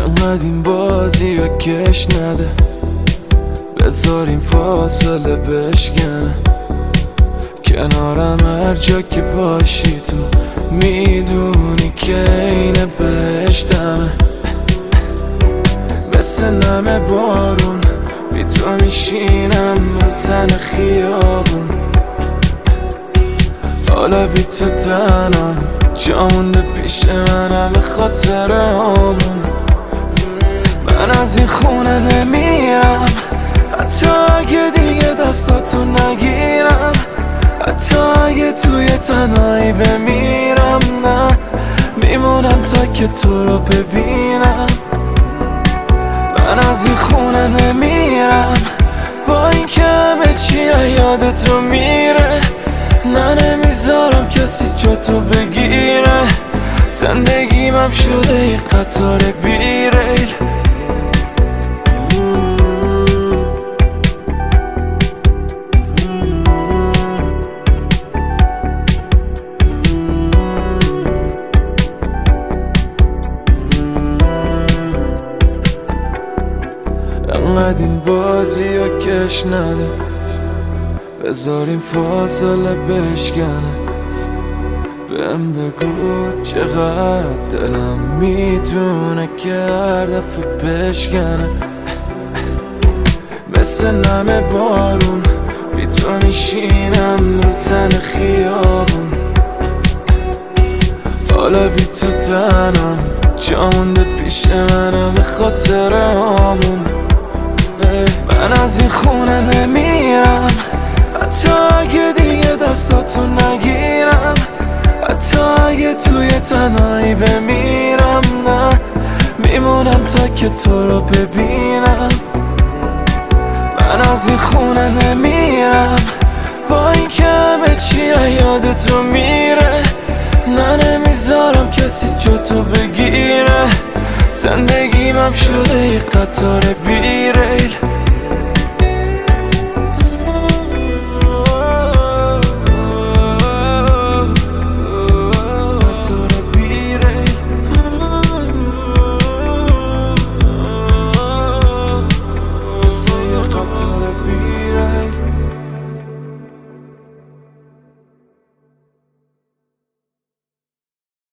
انقدر این بازی رو کش نده، بذار این فاصله بشکنه. کنارم هر جا که باشی تو میدونی که اینه بهشتمه. مثل نم بارون بی تو میشینم رو تن خیابون. حالا بی تو تنم جا مونده پیش منم به خاطر همون. من از این خونه نمیرم حتی اگه دیگه دستاتو نگیرم، حتی اگه توی تنهایی بمیرم. نه میمونم تا که تو رو ببینم. من از این خونه نمیرم با این که همه چی یادتو میره. نه نمیذارم کسی جا تو بگیره. زندگیم هم شده یه قطار بیریل. انقدر این بازی رو کش نده، بذار این فاصله بشکنه. بهم بگو چقدر دلم میتونه که هر دفعه بشکنه. مثل نم بارون بی تو میشینم رو تن خیابون. حالا بی تو تنم جا مونده پیش منم به خاطر همون. من از این خونه نمیرم حتی اگه دیگه دستاتو نگیرم، حتی اگه توی تنهایی بمیرم. نه میمونم تا که تو رو ببینم. من از این خونه نمیرم با این که همه چی یادتو میره. نه نمیذارم کسی جا تو بگیره. زندگیم هم شده یه قطار بیریل.